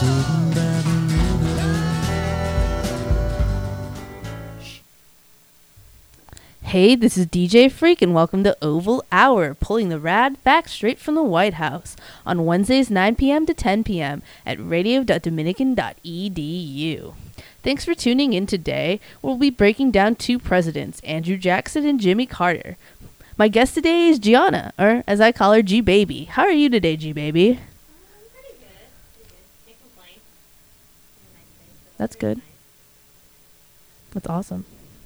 Hey, this is DJ Freak, and welcome to Oval Hour, pulling the rad facts straight from the White House on Wednesdays 9 p.m. to 10 p.m. at radio.dominican.edu. Thanks for tuning in today. We'll be breaking down two presidents, Andrew Jackson and Jimmy Carter. My guest today is Gianna, or as I call her, G-Baby. How are you today, G-Baby? I'm pretty good. Can't complain. That's good. That's awesome.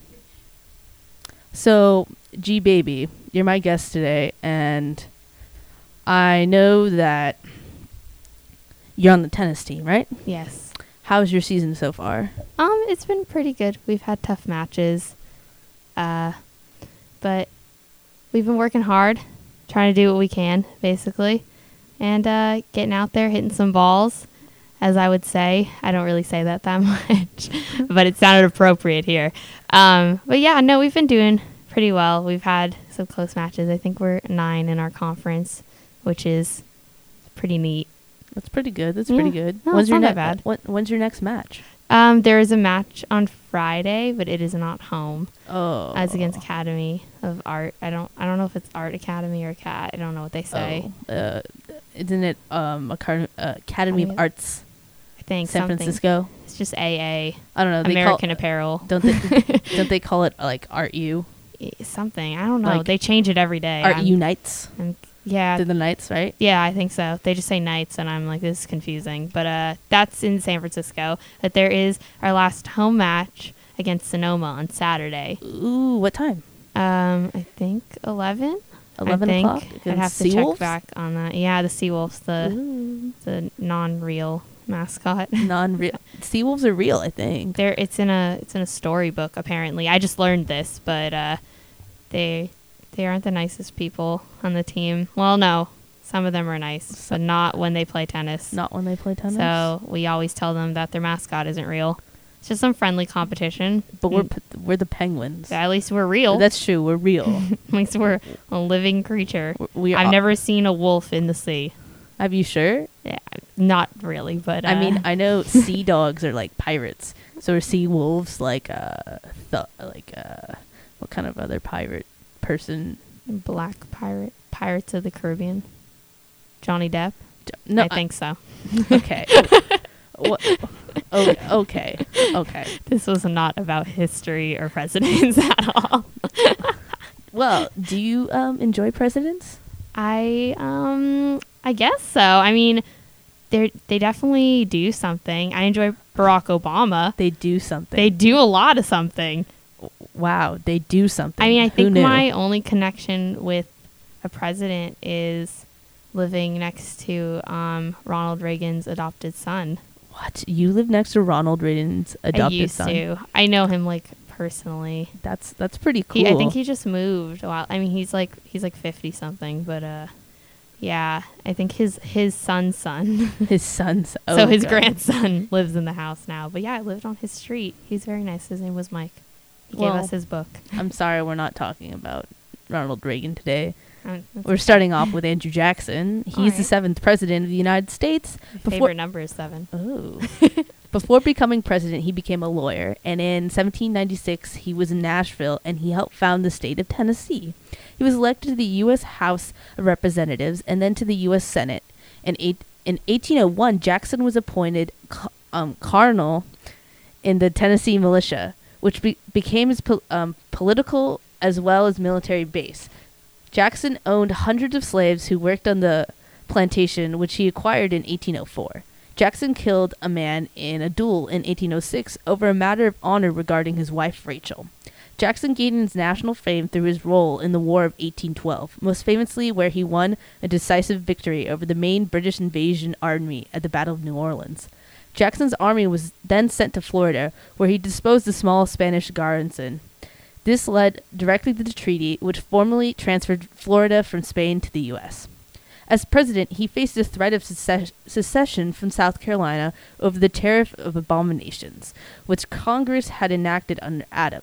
So, G-Baby, you're my guest today, and I know that you're on the tennis team, right? Yes. How's your season so far? It's been pretty good. We've had tough matches. But we've been working hard, trying to do what we can, basically. And getting out there, hitting some balls, as I would say. I don't really say that much, but it sounded appropriate here. But yeah, no, we've been doing pretty well. We've had some close matches. I think we're 9 in our conference, which is pretty neat. That's pretty good. That's pretty good. No, it's not that bad. When's your next match? There is a match on Friday, but it is not home. Oh. As against Academy of Art. I don't know if it's Art Academy or CAT. I don't know what they say. Isn't it Academy of Arts? I think San Francisco. It's just AA. I don't know. American Apparel. Don't they call it like Art U? Something. I don't know. Like they change it every day. Art Unites. Yeah. They're the Knights, right? Yeah, I think so. They just say Knights, and I'm like, this is confusing. But that's in San Francisco. But there is our last home match against Sonoma on Saturday. Ooh, what time? I think 11. 11 o'clock? I'd have to check back on that. Yeah, the Seawolves, the non-real mascot. Non-real. Seawolves are real, I think. It's in a storybook apparently. I just learned this, but they aren't the nicest people on the team. Well, no, some of them are nice, but not when they play tennis. Not when they play tennis. So we always tell them that their mascot isn't real. It's just some friendly competition. But we're the Penguins. At least we're real. That's true. We're real. At least we're a living creature. I've never seen a wolf in the sea. Have you sure? Yeah, not really, but I mean, I know sea dogs are like pirates. So are sea wolves like what kind of other pirate person? Black pirate, Pirates of the Caribbean. Johnny Depp. No, I think so. Okay. Okay. This was not about history or presidents at all. Well, do you enjoy presidents? I guess so. I mean, they definitely do something. I enjoy Barack Obama. They do something. They do a lot of something. Wow, they do something. I mean, I think my only connection with a president is living next to Ronald Reagan's adopted son. What? You live next to Ronald Reagan's adopted son? I used to. I know him like personally. That's pretty cool. I think he just moved. Well, I mean, he's like 50 something, but yeah, I think his son's son. His son's. Oh, so his grandson lives in the house now. But yeah, I lived on his street. He's very nice. His name was Mike. He gave us his book. I'm sorry, we're not talking about Ronald Reagan today. We're starting off with Andrew Jackson. He's the 7th president of the United States. My favorite number is 7. Oh. Before becoming president, he became a lawyer. And in 1796, he was in Nashville, and he helped found the state of Tennessee. He was elected to the U.S. House of Representatives and then to the U.S. Senate. In 1801, Jackson was appointed colonel in the Tennessee militia, which became his political as well as military base. Jackson owned hundreds of slaves who worked on the plantation, which he acquired in 1804. Jackson killed a man in a duel in 1806 over a matter of honor regarding his wife, Rachel. Jackson gained his national fame through his role in the War of 1812, most famously where he won a decisive victory over the main British invasion army at the Battle of New Orleans. Jackson's army was then sent to Florida, where he disposed the small Spanish garrison. This led directly to the treaty, which formally transferred Florida from Spain to the U.S. As president, he faced a threat of secession from South Carolina over the Tariff of Abominations, which Congress had enacted under Adams.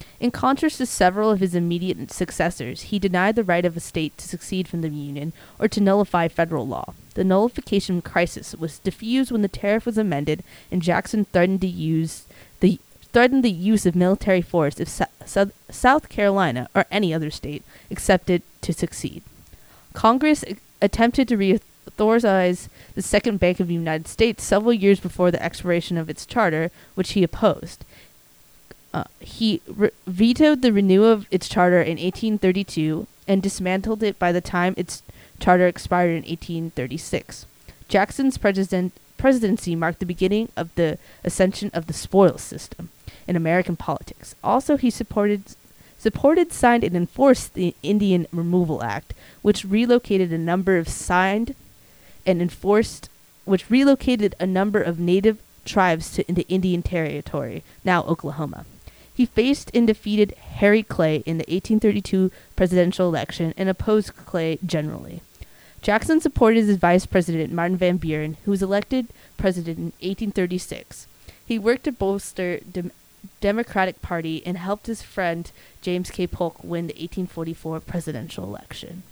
In contrast to several of his immediate successors, he denied the right of a state to secede from the Union or to nullify federal law. The nullification crisis was diffused when the tariff was amended and Jackson threatened the use of military force if South Carolina or any other state accepted to secede. Congress attempted to reauthorize the Second Bank of the United States several years before the expiration of its charter, which he opposed. He vetoed the renewal of its charter in 1832 and dismantled it by the time its charter expired in 1836. Jackson's presidency marked the beginning of the ascension of the spoils system in American politics. Also, he supported, signed, and enforced the Indian Removal Act, which relocated a number of native tribes into Indian Territory, now Oklahoma. He faced and defeated Harry Clay in the 1832 presidential election and opposed Clay generally. Jackson supported his vice president, Martin Van Buren, who was elected president in 1836. He worked to bolster the Democratic Party and helped his friend James K. Polk win the 1844 presidential election.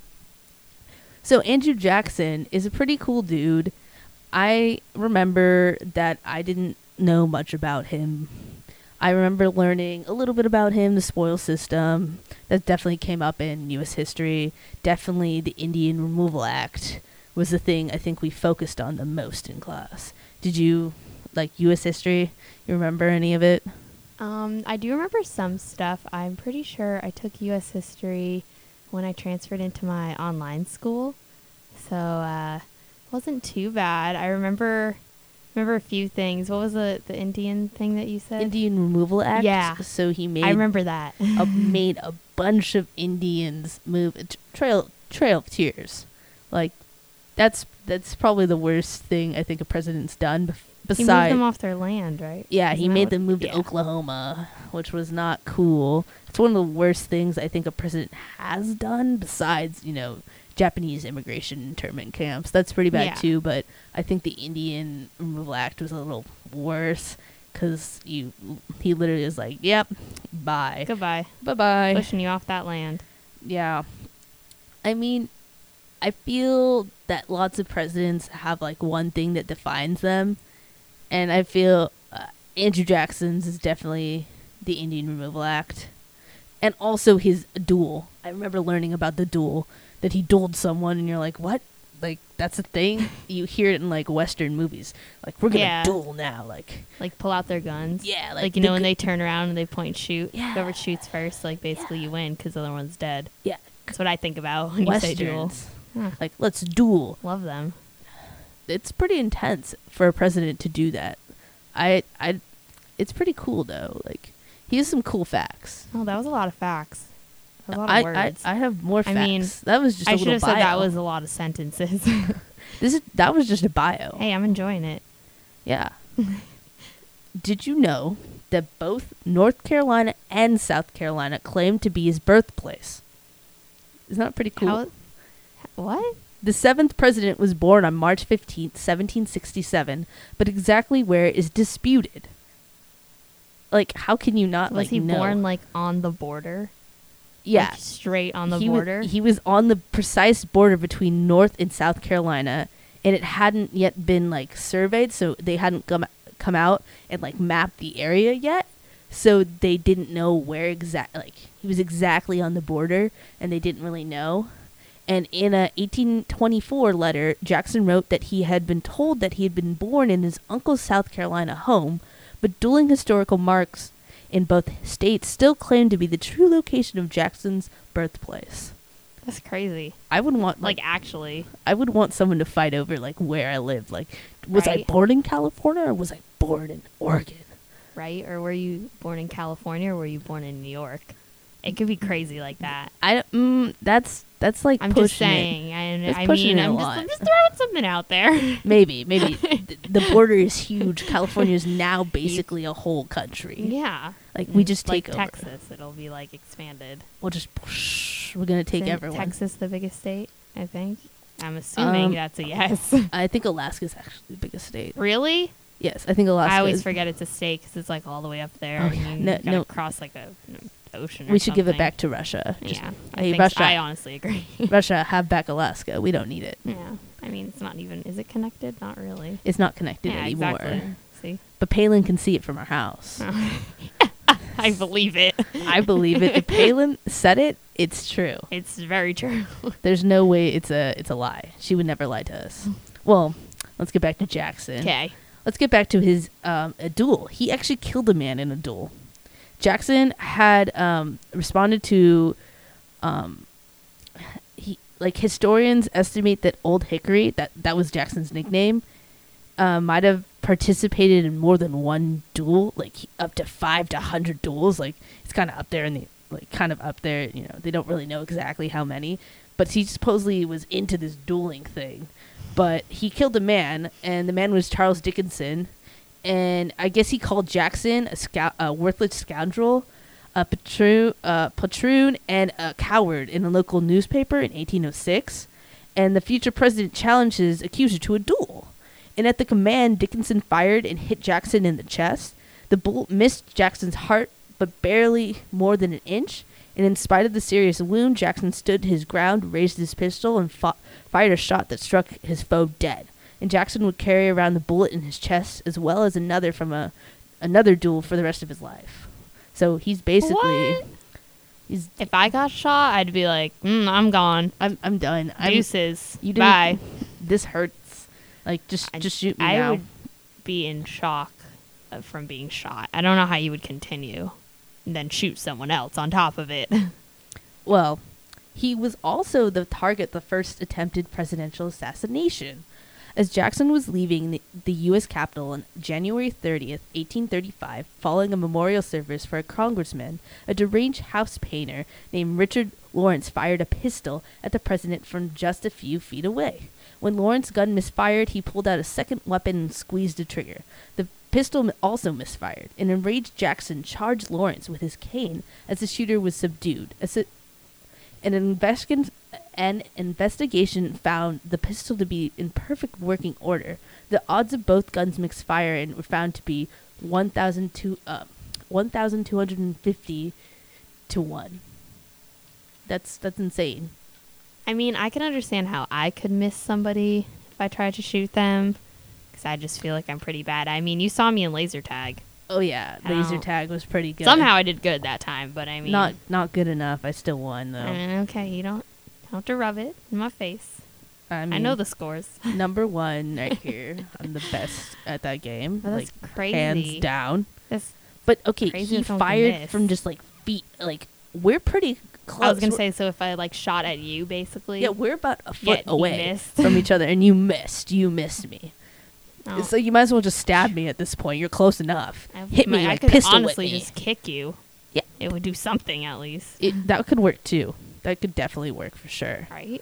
So Andrew Jackson is a pretty cool dude. I remember that I didn't know much about him. I remember learning a little bit about him, the spoils system. That definitely came up in U.S. history. Definitely the Indian Removal Act was the thing I think we focused on the most in class. Did you, like U.S. history, you remember any of it? I do remember some stuff. I'm pretty sure I took U.S. history when I transferred into my online school. So, it wasn't too bad. I remember a few things. What was the Indian thing that you said? Indian Removal Act. Yeah. So he made. I remember that. Made a bunch of Indians move. Trail of Tears. Like, that's probably the worst thing I think a president's done. Besides, he moved them off their land, right? Yeah, he made them move to Oklahoma, which was not cool. It's one of the worst things I think a president has done. Besides, Japanese immigration internment camps. That's pretty bad too, but I think the Indian Removal Act was a little worse because he literally is like, yep, bye. Goodbye. Bye-bye. Pushing you off that land. Yeah. I mean, I feel that lots of presidents have like one thing that defines them, and I feel Andrew Jackson's is definitely the Indian Removal Act. And also his duel. I remember learning about the duel. That he dueled someone, and you're like, what? Like, that's a thing? You hear it in, like, Western movies. Like, we're gonna duel now. Like, pull out their guns. Yeah. Like when they turn around and they point and shoot. Yeah. Whoever shoots first, like, basically you win because the other one's dead. Yeah. That's what I think about when Westerns. You say duel. Huh. Like, let's duel. Love them. It's pretty intense for a president to do that. It's pretty cool, though. Like, he has some cool facts. Oh, that was a lot of facts. A lot of words. I have more facts. I mean, that was just a little bio. I should have said that was a lot of sentences. That was just a bio. Hey, I'm enjoying it. Yeah. Did you know that both North Carolina and South Carolina claim to be his birthplace? Isn't that pretty cool? What? The 7th president was born on March 15th, 1767, but exactly where is disputed. Like, how can you not, was he know? born, on the border? Yeah. Like straight on the border? He was on the precise border between North and South Carolina, and it hadn't yet been, surveyed, so they hadn't come out and, mapped the area yet. So they didn't know where he was exactly on the border, and they didn't really know. And in a 1824 letter, Jackson wrote that he had been told that he had been born in his uncle's South Carolina home, but dueling historical marks in both states still claim to be the true location of Jackson's birthplace. That's crazy. I would want actually. I would want someone to fight over where I live. Was I born in California or was I born in Oregon? Right? Or were you born in California or were you born in New York? It could be crazy like that. That's like I'm pushing just saying. I'm just throwing something out there. Maybe the border is huge. California is now basically a whole country. Yeah, we just take over. Texas. It'll be expanded. We'll just we're gonna take everyone. Texas, the biggest state, I think. I'm assuming that's a yes. I think Alaska is actually the biggest state. Really? Yes, I think Alaska. I always forget it's a state because it's all the way up there. Oh, yeah. And you gotta cross a ocean or We should give it something. back to Russia. Just, Yeah, hey, Russia, I honestly agree. Russia, have back Alaska. We don't need it. Yeah, I mean, it's not even. Is it connected? Not really. It's not connected Yeah, anymore. exactly. See, But Palin can see it from our house. I believe it. I believe it. If Palin said it, it's true. It's very true. There's no way it's a lie. She would never lie to us. Well, let's get back to Jackson. Okay. Let's get back to his a duel. He actually killed a man in a duel. Jackson had responded to historians estimate that Old Hickory, that was Jackson's nickname, might have participated in more than one duel, like up to 5 to 100 duels. Like it's kind of up there You know, they don't really know exactly how many, but he supposedly was into this dueling thing. But he killed a man, and the man was Charles Dickinson, and I guess he called Jackson a worthless scoundrel, a patroon, and a coward in a local newspaper in 1806. And the future president challenged his accuser to a duel. And at the command, Dickinson fired and hit Jackson in the chest. The bullet missed Jackson's heart, but barely more than an inch. And in spite of the serious wound, Jackson stood his ground, raised his pistol, and fired a shot that struck his foe dead. And Jackson would carry around the bullet in his chest, as well as another from another duel for the rest of his life. So he's basically... What? If I got shot, I'd be like, I'm gone. I'm done. Deuces. You Bye. This hurts. Like, just shoot me now. I would be in shock from being shot. I don't know how you would continue and then shoot someone else on top of it. Well, he was also the target of the first attempted presidential assassination. As Jackson was leaving the U.S. Capitol on January 30th, 1835, following a memorial service for a congressman, a deranged house painter named Richard Lawrence fired a pistol at the president from just a few feet away. When Lawrence's gun misfired, he pulled out a second weapon and squeezed the trigger. The pistol also misfired. An enraged Jackson charged Lawrence with his cane as the shooter was subdued. An investigation found the pistol to be in perfect working order. The odds of both guns mixed fire and were found to be 1,250 to 1. That's insane. I mean, I can understand how I could miss somebody if I tried to shoot them, because I just feel like I'm pretty bad. I mean, you saw me in laser tag. Oh yeah, laser tag was pretty good. Somehow I did good that time, but I mean... Not good enough. I still won, though. I mean, okay, you don't have to rub it in my face. I know the scores. Number 1 right here. I'm the best at that game. Oh, that's crazy. Hands down. That's But, okay, crazy he if someone can fired miss. from just, like, feet. Like, we're pretty close. I was going to say, so if I, like, shot at you, basically... Yeah, we're about a foot Yet he away missed. from each other, and you missed. You missed me. Oh. So you might as well just stab me at this point. You're close enough. Hit me, I like, could pistol whip honestly me. just kick you. Yeah. It would do something, at least. That could work, too. That could definitely work for sure. Right?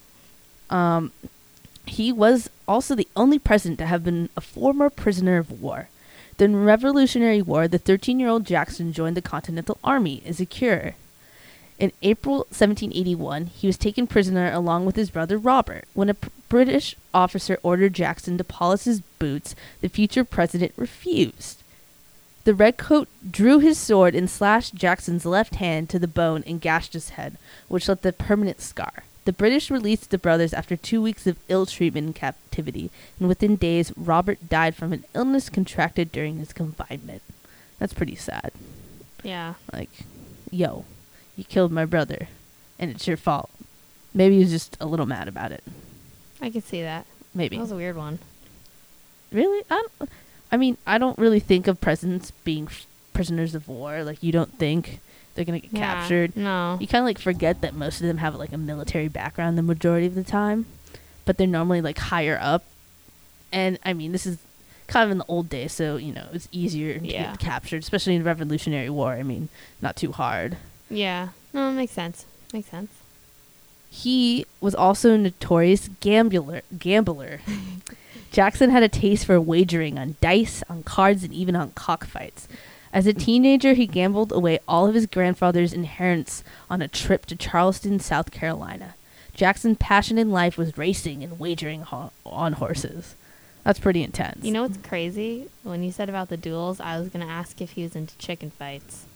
He was also the only president to have been a former prisoner of war. During the Revolutionary War, the 13-year-old Jackson joined the Continental Army as a curer. In April 1781, he was taken prisoner along with his brother Robert. When a British officer ordered Jackson to polish his boots, the future president refused. The redcoat drew his sword and slashed Jackson's left hand to the bone and gashed his head, which left a permanent scar. The British released the brothers after 2 weeks of ill treatment in captivity, and within days, Robert died from an illness contracted during his confinement. That's pretty sad. Yeah. Like, yo, you killed my brother, and it's your fault. Maybe he was just a little mad about it. I could see that. Maybe. That was a weird one. Really? I don't really think of presidents being prisoners of war. Like, you don't think they're going to get captured. No. You kind of, like, forget that most of them have, like, a military background the majority of the time. But they're normally, like, higher up. And, I mean, this is kind of in the old days, so, you know, it's easier to get captured, especially in the Revolutionary War. I mean, not too hard. Yeah. No, it makes sense. Makes sense. He was also a notorious gambler. Jackson had a taste for wagering on dice, on cards, and even on cockfights. As a teenager, he gambled away all of his grandfather's inheritance on a trip to Charleston, South Carolina. Jackson's passion in life was racing and wagering on horses. That's pretty intense. You know what's crazy? When you said about the duels, I was going to ask if he was into chicken fights.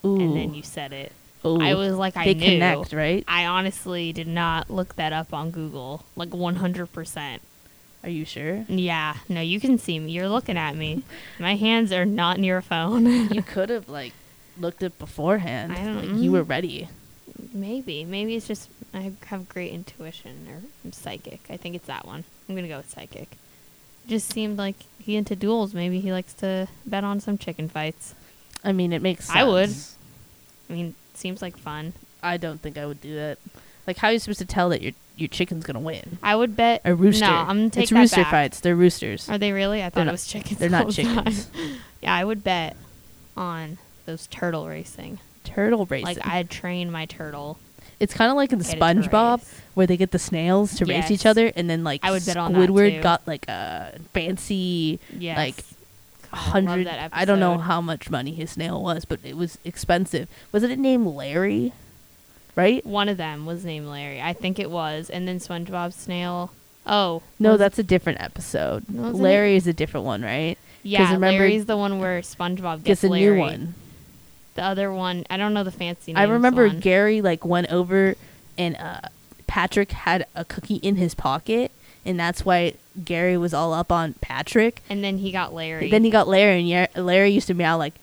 and then you said it. Ooh. I was like, I They knew. connect, right? I honestly did not look that up on Google. Like 100%. Are you sure? Yeah. No, you can see me. You're looking at me. My hands are not near a phone. You could have like looked it beforehand. I don't- Like, you were ready. Maybe it's just I have great intuition, or I'm psychic. I think it's that one. I'm gonna go with psychic. It just seemed like he into duels. Maybe he likes to bet on some chicken fights. I mean, it makes sense. I would. I mean, seems like fun. I don't think I would do that. Like, how are you supposed to tell that your chicken's gonna win? I would bet A rooster. No, I'm gonna take it's that rooster back. fights. They're roosters. Are they really? I They're thought not- it was chickens. They're the not whole time. chickens. Yeah, I would bet on those turtle racing. Turtle racing. Like I'd train my turtle. It's kind of like in get it to SpongeBob, race. where they get the snails to race each Yes. other, and then like I would bet on that, Squidward too. got like a fancy Yes. like God, I love 100. that I don't know episode. how much money his snail was, but it was expensive. Wasn't it named Larry? Right? One of them was named Larry. I think it was. And then SpongeBob's snail. Oh. No, was- that's a different episode. Wasn't Larry is a different one, right? Yeah, remember- Larry's the one where SpongeBob Gets gets a Larry. new one. The other one, I don't know the fancy name. I remember Gary like went over and Patrick had a cookie in his pocket, and that's why Gary was all up on Patrick. And then he got Larry. Then he got Larry, and Larry used to meow like,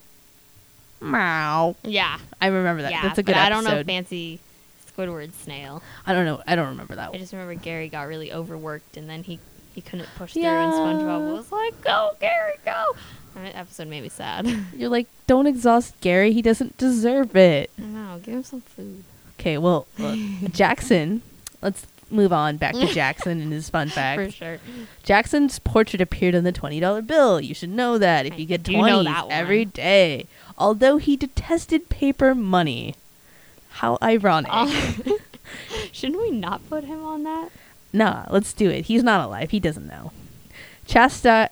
meow. Yeah. I remember that. Yeah. That's a good but I episode. don't know fancy Squidward snail. I don't know. I don't remember that I one. just remember Gary got really overworked, and then he couldn't push Yeah. through, and SpongeBob was like, "Go, Gary, go!" And that episode made me sad. You're like, don't exhaust Gary. He doesn't deserve it. I know. Give him some food. Okay, well, Jackson. Let's move on back to Jackson and his fun fact. For sure. Jackson's portrait appeared on the $20 bill. You should know that if I you get do know 20s that one. every day. Although he detested paper money. How ironic. Shouldn't we not put him on that? Nah, let's do it. He's not alive. He doesn't know. I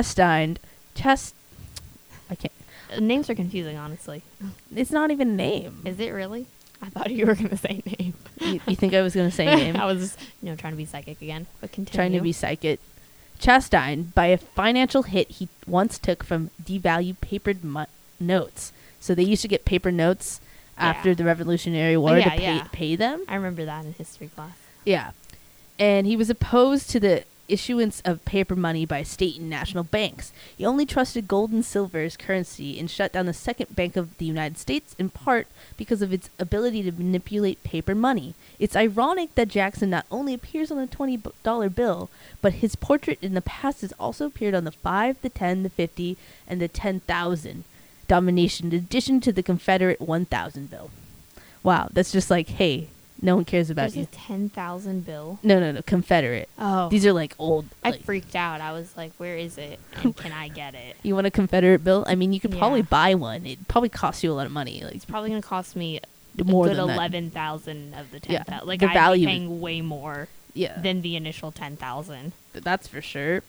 can't. Names are confusing, honestly. It's not even a name. Is it really? I thought you were going to say name. You think I was going to say name? I was, trying to be psychic again. But continue. Trying to be psychic. Chastined by a financial hit he once took from devalued papered notes. So they used to get paper notes after Yeah. the Revolutionary War yeah, to yeah. pay them. I remember that in history class. Yeah. And he was opposed to the issuance of paper money by state and national banks. He only trusted gold and silver as currency and shut down the Second Bank of the United States in part because of its ability to manipulate paper money. It's ironic that Jackson not only appears on the $20 bill, but his portrait in the past has also appeared on the 5, the 10, the 50, and the 10,000 denomination in addition to the Confederate 1,000 bill. Wow, that's just like, hey, no one cares about There's you. a 10,000 bill. No, Confederate. Oh. These are like old. I Like, freaked out. I was like, where is it? And can I get it? you want a Confederate bill? I mean, you could probably Yeah. buy one. It probably costs you a lot of money. Like It's probably going to cost me more a good than that. 11,000 of the Yeah, 10,000. Like, the I'd value be is- paying way more Yeah, than the initial 10,000. that's for sure.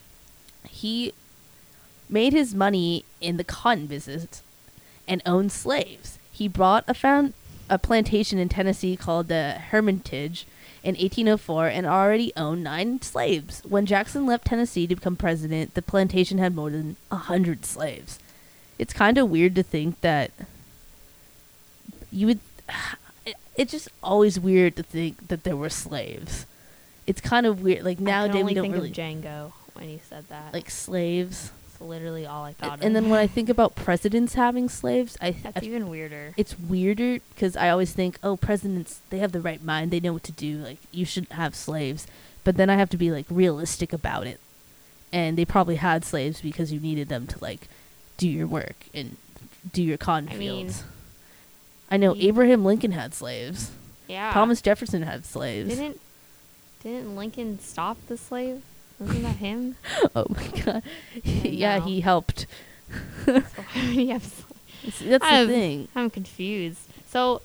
He made his money in the cotton business and owned slaves. He bought a plantation in Tennessee called the Hermitage in 1804 and already owned 9 slaves. When Jackson left Tennessee to become president, the plantation had more than 100 slaves. It's kind of weird to think that you would... It's just always weird to think that there were slaves. It's kind of weird. Like I nowadays can we only don't think really... of Django when you said that. like slaves. That's literally all I thought And of. then when I think about presidents having slaves, That's even weirder. it's weirder because I always think, oh, presidents, they have the right mind. They know what to do. Like, you shouldn't have slaves. But then I have to be, like, realistic about it. And they probably had slaves because you needed them to, like, do your work and do your cotton I mean, fields. I know he- Abraham Lincoln had slaves. Yeah. Thomas Jefferson had slaves. Didn't Lincoln stop the slave? Wasn't that him? Oh, my God. Yeah, know. he helped. So why would he have slaves? That's the thing. I'm confused. So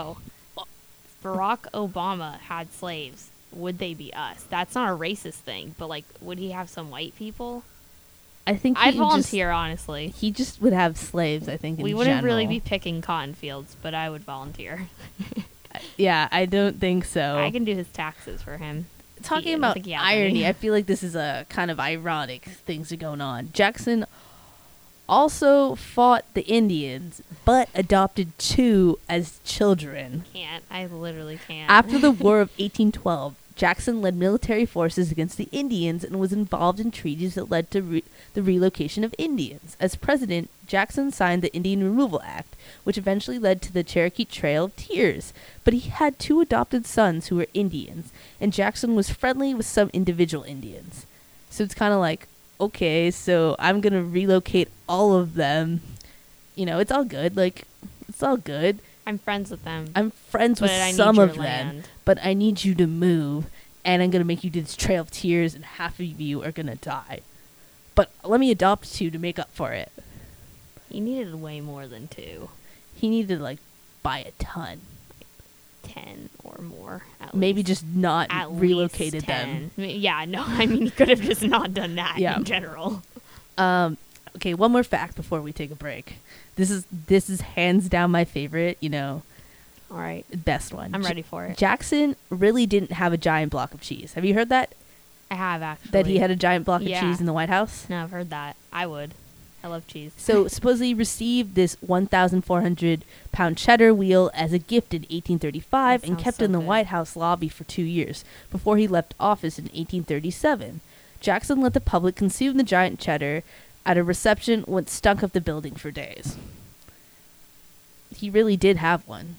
Barack Obama had slaves. Would they be us? That's not a racist thing, but like, would he have some white people? I think I'd he just- volunteer, honestly. He just would have slaves, I think. We in wouldn't really general. be picking cotton fields, but I would volunteer. Yeah, I don't think so. I can do his taxes for him. Talking I don't about think he has irony, any. I feel like this is a kind of ironic things are going on. Jackson also fought the Indians, but adopted 2 as children. Can't. I literally can't. After the War of 1812, Jackson led military forces against the Indians and was involved in treaties that led to the relocation of Indians. As president, Jackson signed the Indian Removal Act, which eventually led to the Cherokee Trail of Tears. But he had 2 adopted sons who were Indians, and Jackson was friendly with some individual Indians. So it's kind of like, okay, so I'm going to relocate all of them. You know, it's all good. Like, it's all good. I'm friends with them. I'm friends with some of them, but I need you to move, and I'm going to make you do this Trail of Tears, and half of you are going to die. But let me adopt 2 to make up for it. He needed way more than 2. He needed to, like, buy a ton. 10 or more. Maybe just not at relocated least 10. them. Yeah, no, I mean, he could have just not done that Yeah. in general. Okay, one more fact before we take a break. This is hands down my favorite, you know, All right. best one. I'm ready for it. Jackson really didn't have a giant block of cheese. Have you heard that? I have, actually. That he had a giant block Yeah. of cheese in the White House? No, I've heard that. I would. I love cheese. So supposedly he received this 1,400-pound cheddar wheel as a gift in 1835 and sounds kept so it in the good. White House lobby for 2 years before he left office in 1837. Jackson let the public consume the giant cheddar at a reception when it stunk up the building for days. He really did have one.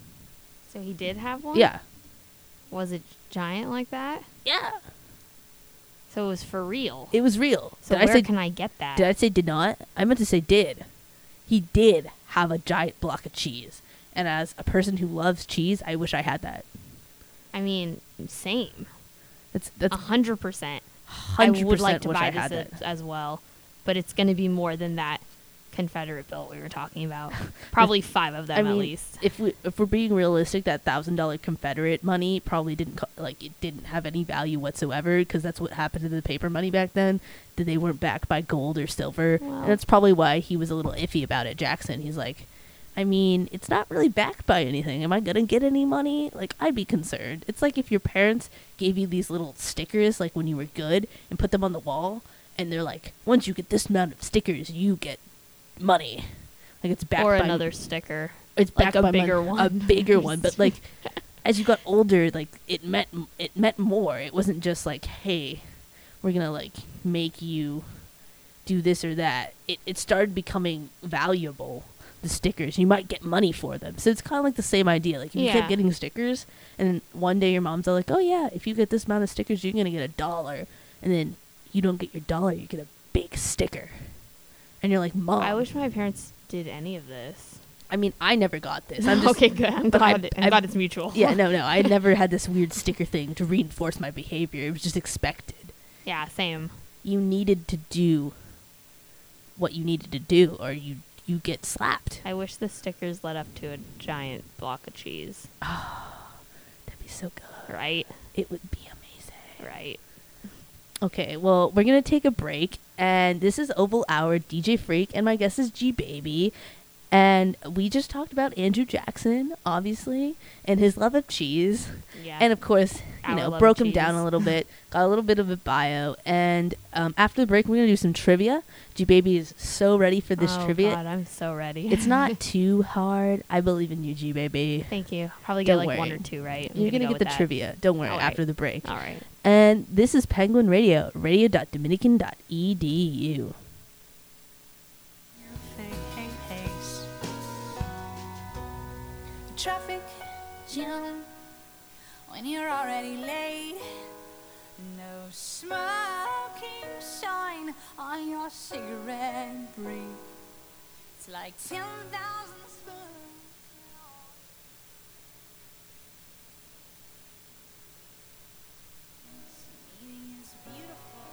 So he did have one? Yeah. Was it giant like that? Yeah. So it was for real. It was real. So did where I say, can I get that? Did I say did not? I meant to say did. He did have a giant block of cheese. And as a person who loves cheese, I wish I had that. I mean, same. That's 100%. 100% I would like to wish buy I had this that. as well. But it's going to be more than that Confederate bill we were talking about. Probably 5 of them at least. If we're being realistic, that $1,000 Confederate money probably didn't it didn't have any value whatsoever, because that's what happened to the paper money back then. That they weren't backed by gold or silver, Well. and that's probably why he was a little iffy about it. Jackson, he's like, I mean, it's not really backed by anything. Am I gonna get any money? Like, I'd be concerned. It's like if your parents gave you these little stickers, like when you were good, and put them on the wall, and they're like, once you get this amount of stickers, you get money. Like, it's backed Or by another sticker. it's like backed a by bigger a one. bigger one. But like, as you got older, like it meant more. It wasn't just like, hey, we're gonna like make you do this or that. It started becoming valuable. The stickers, you might get money for them. So it's kind of like the same idea. Like, if you kept Yeah. getting stickers, and then one day your mom's like, oh yeah, if you get this amount of stickers, you're gonna get $1, and then you don't get your $1, you get a big sticker, and you're like, Mom. I wish my parents did any of this. I mean, I never got this. I'm just okay, good. I'm but glad, I- I'm glad it's mutual. Yeah, no. I never had this weird sticker thing to reinforce my behavior. It was just expected. Yeah, same. You needed to do what you needed to do, or you get slapped. I wish the stickers led up to a giant block of cheese. That'd be so good. Right? It would be amazing. Right. Okay, well, we're going to take a break, and this is Oval Hour, DJ Freak, and my guest is G Baby. And we just talked about Andrew Jackson, obviously, and his love of cheese. Yeah. And of course, Our love broke of him down cheese. a little bit, got a little bit of a bio. And after the break, we're going to do some trivia. G Baby is so ready for this oh, trivia. God, I'm so ready. It's not too hard. I believe in you, G Baby. Thank you. Probably Don't get like worry. 1 or 2 right. I'm You're going to go get the with that. trivia. Don't worry, All right. after the break. All right. And this is Penguin Radio, radio.dominican.edu. Traffic jam when you're already late. No smoking sign on your cigarette break. It's like 10,000 spoons. This meeting is beautiful.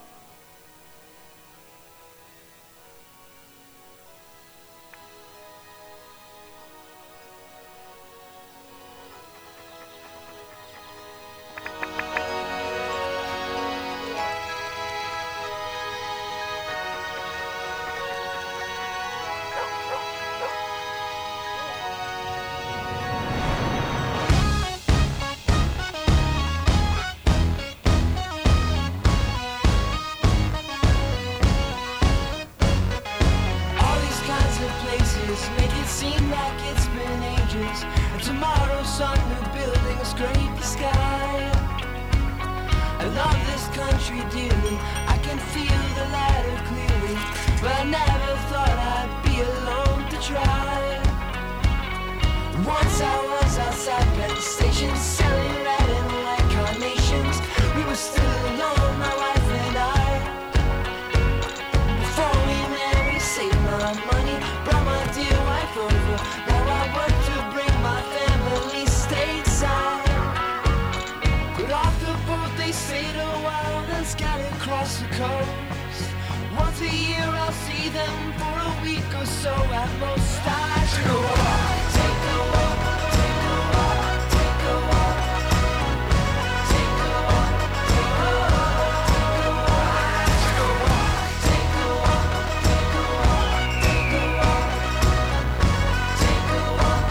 country dearly. I can feel the ladder clearly, but I never thought I'd be alone to try. Once I was outside Penn Station selling red and white carnations. We were still alone, my wife and I. Before we met, we saved my money, brought my dear wife over. Now I work to bring my family stateside. Got off the boat, they stayed a while, then scattered across the coast. Once a year I'll see them for a week or so at most. I should go walk, take a walk, take a walk, take a walk, take a walk, take a walk, take a walk. I should go walk, take a walk, take a walk, take a walk, take a walk,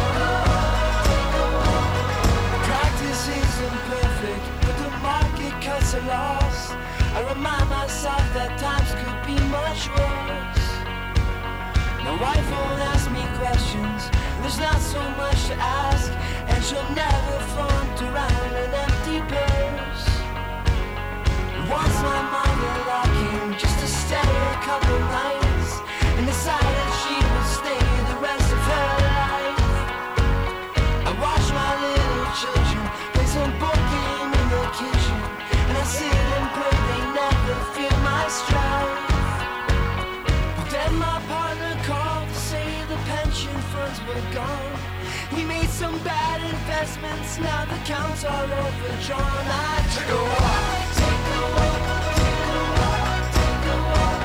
take a walk. Practice isn't perfect, but the market cuts are lost. I remind myself that times could be much worse. My wife won't ask me questions, there's not so much to ask, and she'll never flaunt around an empty purse. Once my mother-in-law came just to stay a couple nights, and decided she would stay the rest of her life. I watch my little children play some board game in the kitchen, and I sit and pray they never feel my strife. But then my partner called to say the pension funds were gone. He made some bad investments, now the accounts are overdrawn. I took a walk, take a walk, take a walk, take a walk,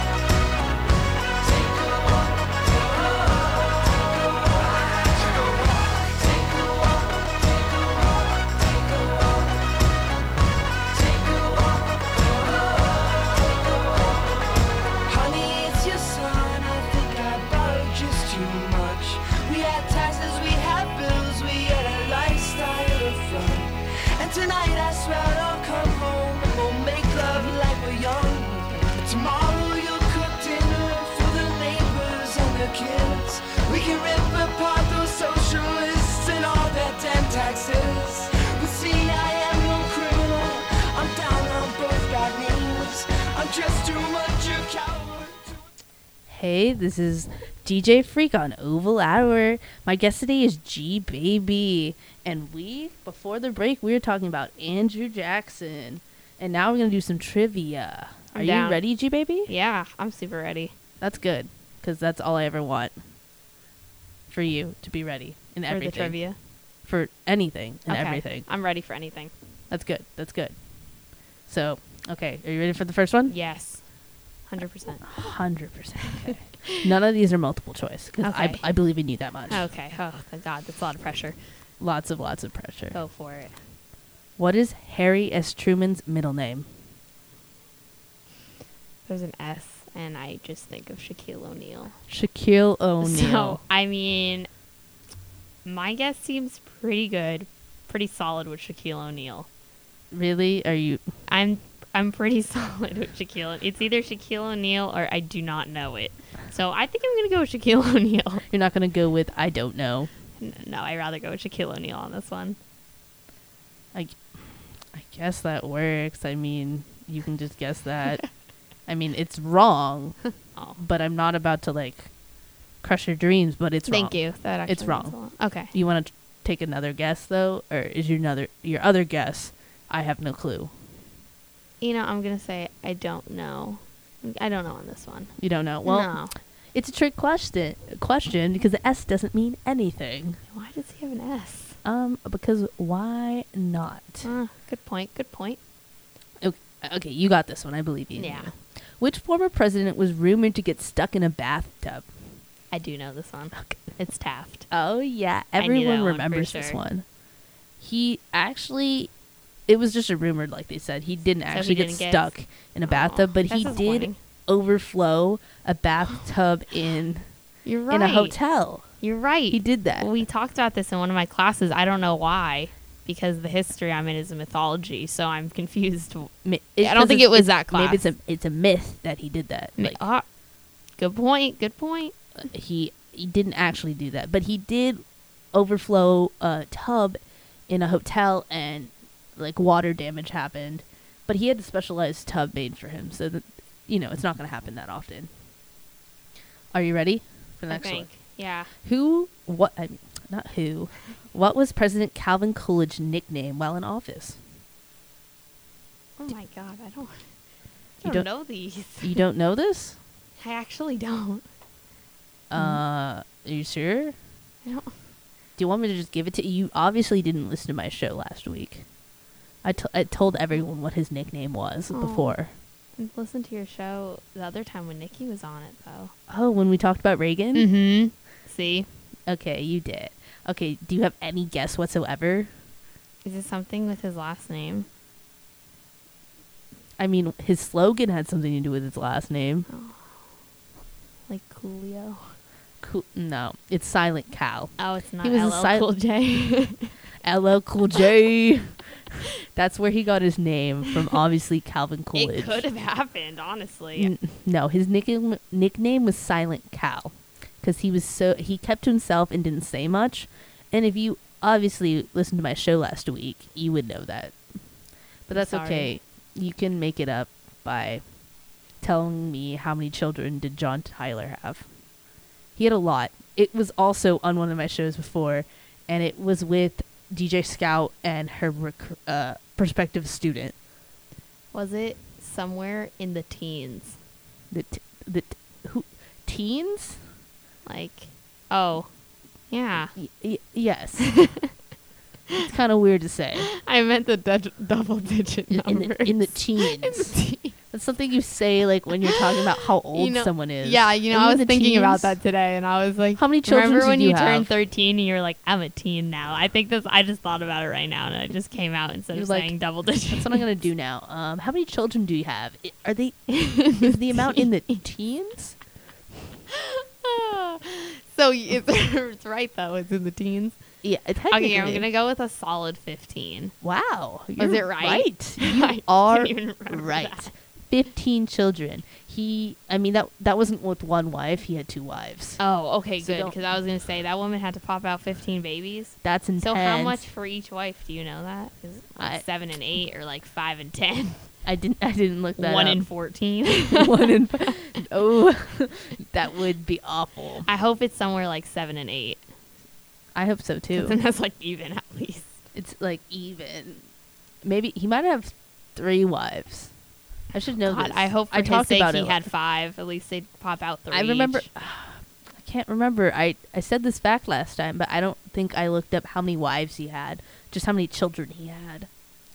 take a walk, take a walk, I took a walk, take a walk, take a walk, take a walk, take a walk, take a walk. Honey, it's your son, I think I borrowed just too much. We had taxes, we had bills, we had a lifestyle of fun. And tonight I swear I'll come home and we'll make love like we're young. Tomorrow you'll cook dinner for the neighbors and the kids. We can rip apart those socialists and all their damn taxes. But see, I am no criminal, I'm down on both bad knees. I'm just too much a coward. Hey, this is DJ Freak on Oval Hour. My guest today is G Baby. And before the break, we were talking about Andrew Jackson. And now we're going to do some trivia. Are I'm you down. ready, G Baby? Yeah, I'm super ready. That's good, because that's all I ever want. For you to be ready in For everything. the trivia. For anything and Okay. everything. I'm ready for anything. That's good. That's good. So, okay, are you ready for the first one? Yes. 100%. 100%. Okay. None of these are multiple choice, because Okay. I believe in you that much. Okay. Oh, thank God. That's a lot of pressure. Lots of pressure. Go for it. What is Harry S. Truman's middle name? There's an S, and I just think of Shaquille O'Neal. Shaquille O'Neal. So, I mean, my guess seems pretty good. Pretty solid with Shaquille O'Neal. Really? Are you... I'm pretty solid with Shaquille. It's either Shaquille O'Neal or I do not know it. So I think I'm going to go with Shaquille O'Neal. You're not going to go with I don't know. No, I'd rather go with Shaquille O'Neal on this one. I guess that works. I mean, you can just guess that. I mean, it's wrong, Oh, but I'm not about to, like, crush your dreams, but it's wrong. thank you. That actually It's wrong. means a lot. Okay. You want to take another guess, though? Or is your other guess, I have no clue? You know, I'm going to say I don't know. I don't know on this one. You don't know? Well, no. it's a trick question because the S doesn't mean anything. Why does he have an S? Because why not? Good point. Good point. Okay, you got this one. I believe you. Yeah. Which former president was rumored to get stuck in a bathtub? I do know this one. It's Taft. Oh, yeah. I knew that Everyone one for remembers this sure. one. He actually, it was just a rumor, like they said. He didn't So he actually get didn't get- stuck in a bathtub, but that's he did disappointing. overflow a bathtub in You're right. a hotel. You're right. He did that. We talked about this in one of my classes. I don't know why, because the history I'm in is a mythology, so I'm confused. I don't think it was that class. Maybe it's a myth that he did that. Like, Good point. Good point. he didn't actually do that, but he did overflow a tub in a hotel, and like water damage happened, But he had a specialized tub made for him, so that it's not going to happen that often. Are you ready for the I next one? think. Yeah. What was President Calvin Coolidge's nickname while in office? Oh my God, I You don't don't- know these. You don't know this? I actually don't. Are you sure? I don't. Do you want me to just give it to you? You obviously didn't listen to my show last week. I told everyone what his nickname was Oh. before. I listened to your show the other time when Nikki was on it, though. Oh, when we talked about Reagan? Mm-hmm. See? Okay, you did. Okay, do you have any guess whatsoever? Is it something with his last name? I mean, his slogan had something to do with his last name. Like Coolio? No, it's Silent Cal. Oh, it's not He was a LL Cool J. LL Cool J. That's where he got his name from, obviously Calvin Coolidge. It could have happened, honestly. No, his nickname was Silent Cal because he kept to himself and didn't say much. And if you obviously listened to my show last week, you would know that. But that's Sorry. okay. You can make it up by telling me how many children did John Tyler have. He had a lot. It was also on one of my shows before, and it was with DJ Scout and her prospective student. Was it somewhere in the teens? Who teens? Like, oh, yeah. Yes. It's kind of weird to say. I meant the double-digit numbers. In the teens. That's something you say like when you're talking about how old someone is. Yeah, Are I you was in the thinking about teens? that today, and I was like, How many children remember did when you you turned have? 13 and you were like, I'm a teen now? I just thought about it right now, and it just came out instead You're of like, saying double digits. That's what I'm gonna do now. How many children do you have? Are they? Is the amount in the teens? So it's right, though. It's in the teens. Yeah, technically. Okay, I'm going to go with a solid 15. Wow, Was you're it right? You I are can't even remember right. that. 15 children. That wasn't with one wife. He had 2 wives. Oh, okay, So good. don't- Because I was going to say that woman had to pop out 15 babies. That's intense. So how much for each wife? Do you know that? Is it I- like 7 and 8 or like 5 and 10? I didn't look that 1 up. in 14? 1 in. Oh, that would be awful. I hope it's somewhere like 7 and 8. I hope so 'Cause too. then that's like even at least. It's like even. Maybe he might have 3 wives. I should know God, this. I hope for I his talked sake about he it. had 5. At least they'd pop out 3 I remember. each. I can't remember. I said this fact last time, but I don't think I looked up how many wives he had. Just how many children he had.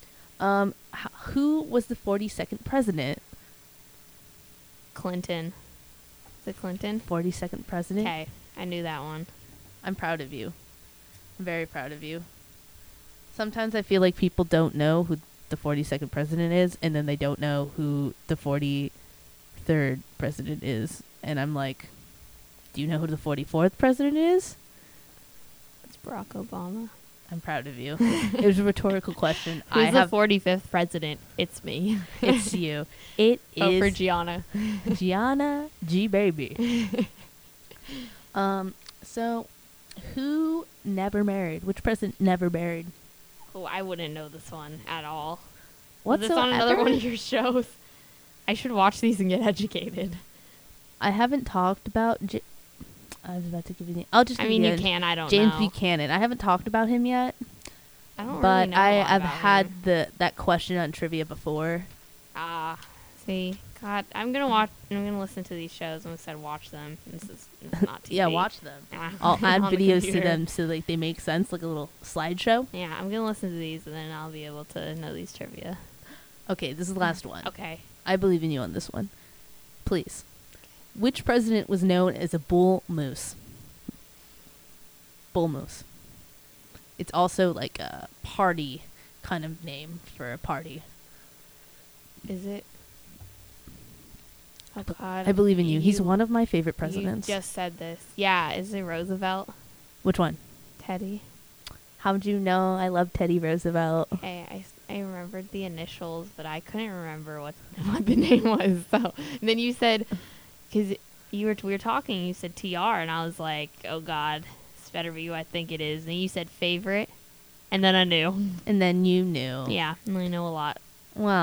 Who was the 42nd president? Clinton. Is it Clinton? 42nd president. Okay, I knew that one. I'm proud of you. I'm very proud of you. Sometimes I feel like people don't know who the 42nd president is, and then they don't know who the 43rd president is. And I'm like, do you know who the 44th president is? It's Barack Obama. I'm proud of you. It was a rhetorical question. Who's the 45th president? It's me. It's you. It Oh, for is Gianna. Gianna G. Baby. So, who never married? Which president never married? Oh, I wouldn't know this one at all. What's Was this on another one of your shows? I should watch these and get educated. I haven't talked about. I was about to give you the. I'll just. I give mean, you you the- can. I don't James know. Buchanan. I haven't talked about him yet, I don't but really know a lot I've about had him. that question on trivia before. See, God, I'm gonna listen to these shows and instead watch them. This is not TV. Yeah, watch them. Ah, I'll add on the videos to computer. them so like they make sense, like a little slideshow. Yeah, I'm gonna listen to these and then I'll be able to know these trivia. Okay, this is the last one. Okay. I believe in you on this one. Please. Which president was known as a bull moose? Bull moose. It's also like a party kind of name for a party. Is it? Oh God. I believe in you. He's one of my favorite You presidents. just said this. Yeah. Is it Roosevelt? Which one? Teddy. How'd you know I love Teddy Roosevelt? I remembered the initials, but I couldn't remember what the name was. So and then you said, because we were talking, you said TR, and I was like, oh God, this better be who I think it is. And you said favorite, and then I knew. And then you knew. Yeah, I know a lot. Well,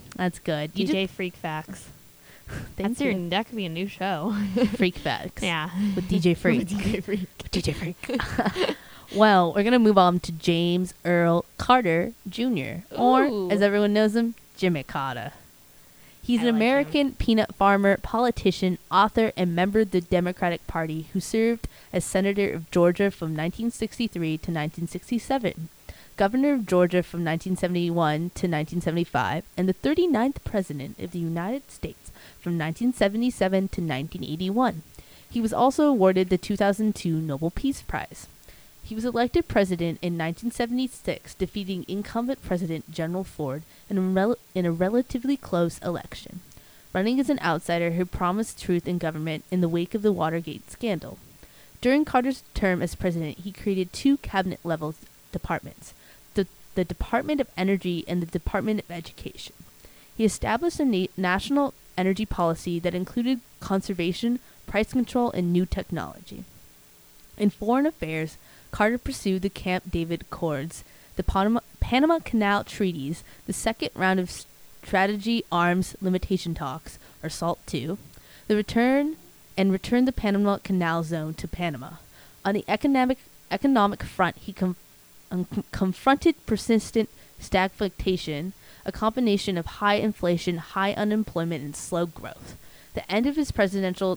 That's good. You DJ Freak Facts. Thank That's you. that could be a new show. Freak Facts. Yeah. With DJ Freak. With DJ Freak. DJ Freak. Well, we're going to move on to James Earl Carter Jr., or, Ooh. as everyone knows him, Jimmy Carter. He's I an like American peanut farmer, politician, author, and member of the Democratic Party who served as Senator of Georgia from 1963 to 1967, Governor of Georgia from 1971 to 1975, and the 39th President of the United States from 1977 to 1981. He was also awarded the 2002 Nobel Peace Prize. He was elected president in 1976, defeating incumbent President Gerald Ford in a relatively close election, running as an outsider who promised truth in government in the wake of the Watergate scandal. During Carter's term as president, he created two cabinet-level departments, the Department of Energy and the Department of Education. He established a national energy policy that included conservation, price control, and new technology. In foreign affairs, Carter pursued the Camp David Accords, the Panama Canal Treaties, the second round of Strategy Arms Limitation Talks, or SALT II, returned the Panama Canal Zone to Panama. On the economic front, he confronted persistent stagflation, a combination of high inflation, high unemployment, and slow growth. The end of his presidential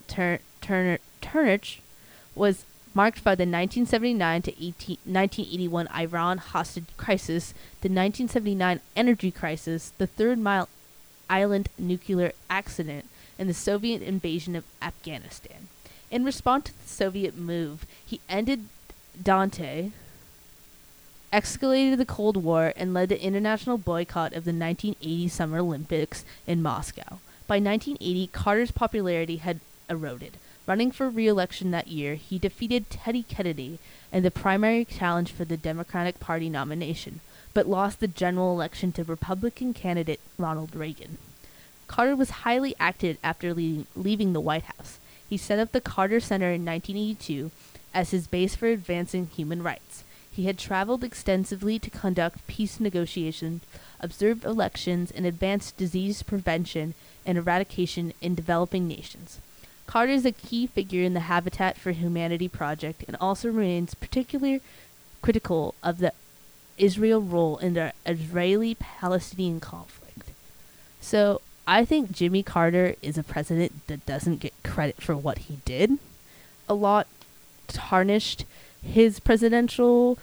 term was marked by the 1979 to 1981 Iran hostage crisis, the 1979 energy crisis, the Third Mile Island nuclear accident, and the Soviet invasion of Afghanistan. In response to the Soviet move, he ended Dante, escalated the Cold War, and led the international boycott of the 1980 Summer Olympics in Moscow. By 1980, Carter's popularity had eroded. Running for re-election that year, he defeated Teddy Kennedy in the primary challenge for the Democratic Party nomination, but lost the general election to Republican candidate Ronald Reagan. Carter was highly active after leaving the White House. He set up the Carter Center in 1982 as his base for advancing human rights. He had traveled extensively to conduct peace negotiations, observe elections, and advance disease prevention and eradication in developing nations. Carter is a key figure in the Habitat for Humanity project and also remains particularly critical of the Israel role in the Israeli-Palestinian conflict. So I think Jimmy Carter is a president that doesn't get credit for what he did. A lot tarnished his presidential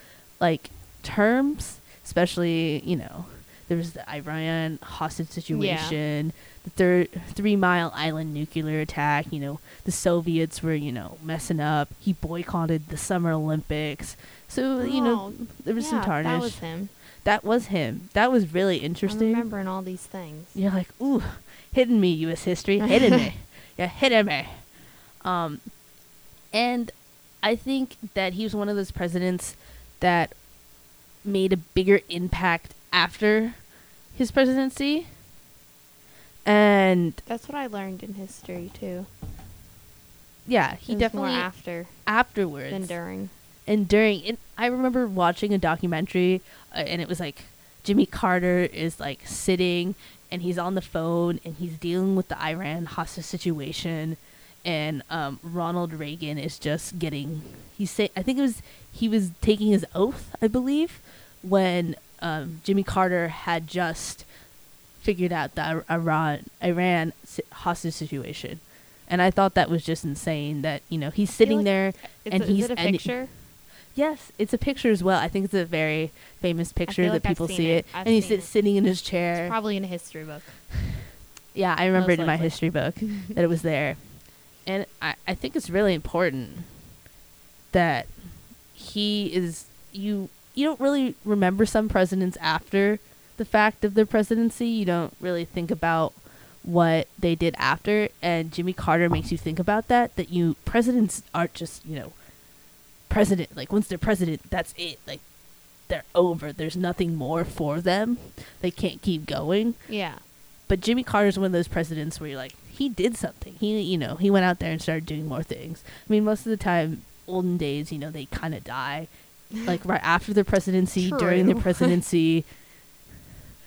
terms, especially, there was the Iran hostage situation, the 3 Mile Island nuclear attack, the Soviets were, messing up. He boycotted the Summer Olympics. So, there was some tarnish. That was him. That was him. That was really interesting. I'm remembering all these things. You're like, ooh, hitting me, U.S. history. Hitting me. Yeah, hitting me. And I think that he was one of those presidents that made a bigger impact after his presidency. And that's what I learned in history too. Yeah, he definitely more afterwards than during. And during, and I remember watching a documentary, and it was Jimmy Carter is sitting, and he's on the phone, and he's dealing with the Iran hostage situation, and Ronald Reagan is just getting. I think he was taking his oath, I believe, when Jimmy Carter had just figured out the Iran hostage situation. And I thought that was just insane that, he's sitting there and he's... Is it a picture? Yes, it's a picture as well. I think it's a very famous picture that people see it. And he's sitting in his chair. It's probably in a history book. Yeah, I remember it in my history book that it was there. And I think it's really important that he is... You don't really remember some presidents after the fact of their presidency. You don't really think about what they did after, and Jimmy Carter makes you think about that presidents aren't just, president. Once they're president, that's it. They're over. There's nothing more for them. They can't keep going. Yeah. But Jimmy Carter's one of those presidents where you're he did something. He went out there and started doing more things. I mean, most of the time, olden days, they kind of die. Right after their presidency, during their presidency.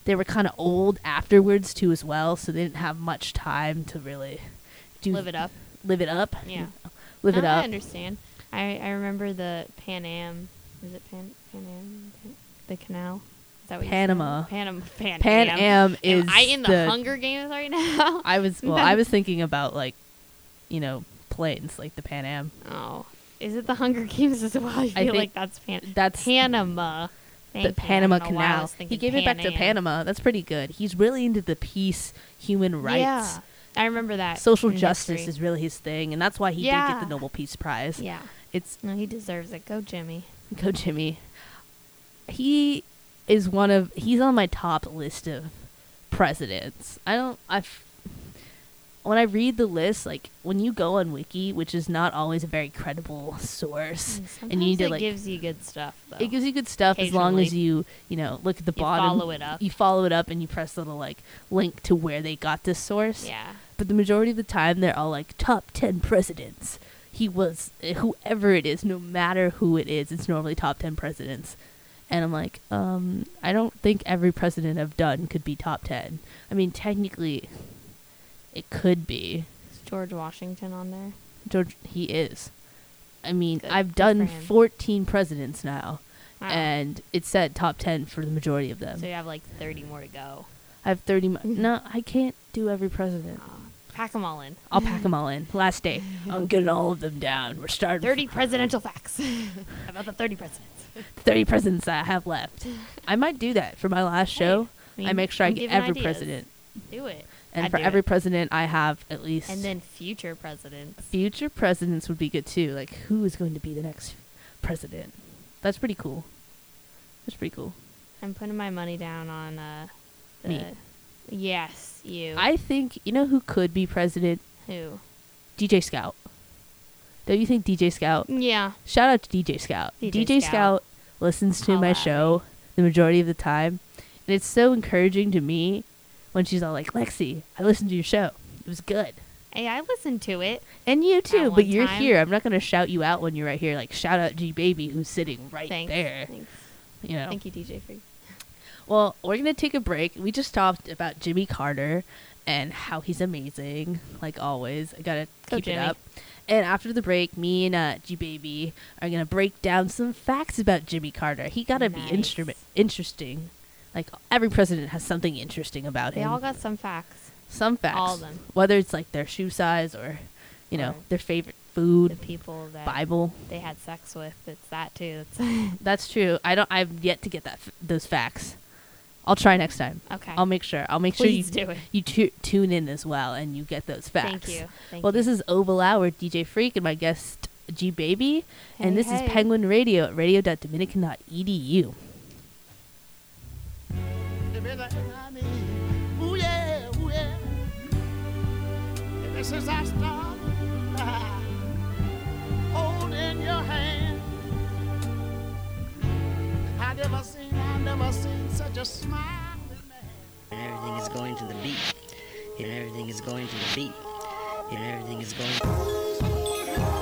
they were kind of old afterwards too as well, so they didn't have much time to really Live it up. Live it up. Yeah. Live it No, I up. understand. I remember the Pan Am. Is it Pan Am? The canal? Is that what Panama. you said? Pan Pan Am. Am is Am I in the Hunger Games right now? I was No. I was thinking about like, planes like the Pan Am. Oh. Is it the Hunger Games as well? I feel think like that's That's Panama. Thank the you. Panama I don't know why I Canal. was He thinking gave it back to Pan Am. Panama. That's pretty good. He's really into the peace, human rights. Yeah. I remember that. Social in justice history. is really his thing, and that's why he did get Yeah. the Nobel Peace Prize. Yeah. It's No, he deserves it. Go, Jimmy. go Jimmy. He is he's on my top list of presidents. When I read the list, like when you go on Wiki, which is not always a very credible source, and you need to it like gives you good stuff, though. it gives you good stuff as long as Occasionally. you look at the You bottom. follow it up. You follow it up and you press the little like link to where they got this source. Yeah. But the majority of the time, they're all like top 10 presidents. He was whoever it is, no matter who it is. It's normally top 10 presidents. And I'm like, I don't think every president I've done could be top 10. I mean, technically, it could be. Is George Washington on there? George, he is. I mean, Good. I've Good done for him. 14 presidents now, Wow. and it said top 10 for the majority of them. So you have like 30 more to go. I have 30. No, I can't do every president. Pack them all in. I'll pack them all in. Last day. I'm getting all of them down. We're starting 30 presidential facts about the 30 presidents. 30 presidents that I have left. I might do that for my last show. mean, I make sure I I'm get giving every ideas. president. Do it. And I'd for do every it. president, I have at least. And then future presidents. future presidents would be good too. Like, who is going to be the next president? That's pretty cool. That's pretty cool. I'm putting my money down on the Me. Yes, you. I think, who could be president? Who? DJ Scout. Don't you think DJ Scout? Yeah. Shout out to DJ Scout. DJ Scout Scout listens to Holla my at show the majority of the time. And it's so encouraging to me when she's all like, Lexi, I listened to your show. It was good. Hey, I listened to it. And you too, one but you're time. here. I'm not going to shout you out when you're right here. Like, shout out G Baby who's sitting right Thanks. there. Thanks. You know. Thank you, DJ Freak. Well, we're going to take a break. We just talked about Jimmy Carter and how he's amazing, like always. I got to Go keep it Jimmy. up. And after the break, me and G Baby are going to break down some facts about Jimmy Carter. He got to be Nice. interesting. Like, every president has something interesting about They him. all got some facts. some facts. all of them. Whether it's like their shoe size or, Or their favorite The food, people that Bible. they had sex with. It's that too. That's That's true. I've yet to get those facts. I'll try next time. okay. I'll make sure. I'll make Please sure do it. you tune in as well and you get those facts. Thank you. Thank Well, you. this is Oval Hour, DJ Freak, and my guest G Baby, and Hey, this hey. is Penguin Radio at radio.dominican.edu. Ooh yeah, ooh yeah. Ever since I started holding your hand, I never seen such a smiling man. And everything is going to the beat. And everything is going to the beat. And everything is going.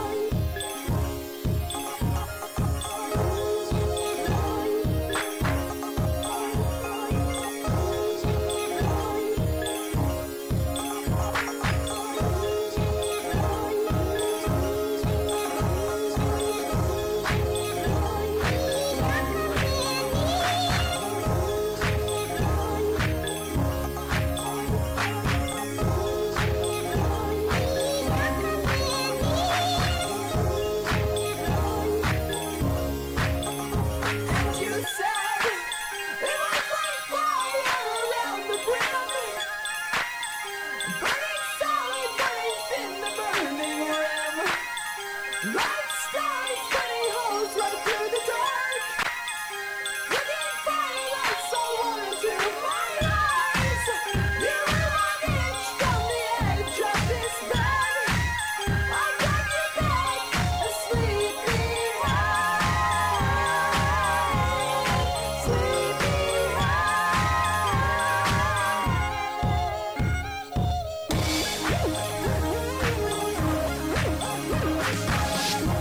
You said it was like fire around the brim, burning solid, burning thin, the burning rim. Light stars, burning holes right through the dark. Flicking firelight so warm into my eyes. You were an inch from the edge of this bed. I got you back, a sleepy high. Sleepy high.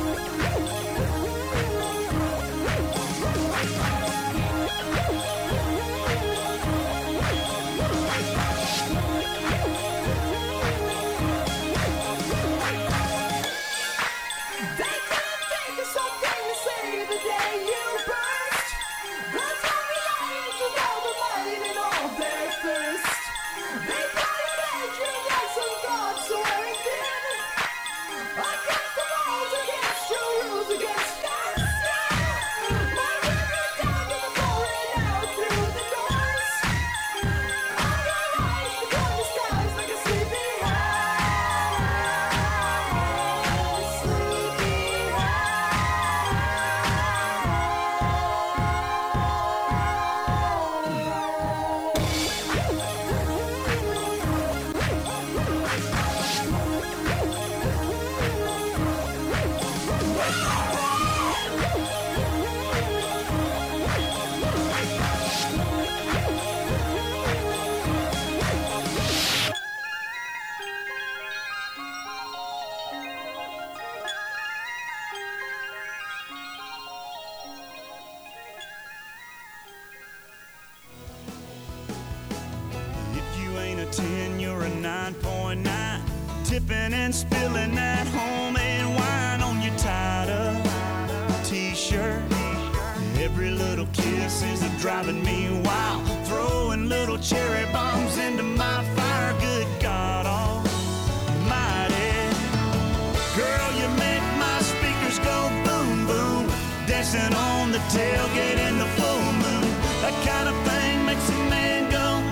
99.9, tipping and spilling that homemade wine on your tied-up t-shirt. Every little kiss is driving me wild, throwing little cherry bombs into my fire. Good God Almighty, girl, you make my speakers go boom boom, dancing on the tailgate in the full moon. That kind of thing makes a man go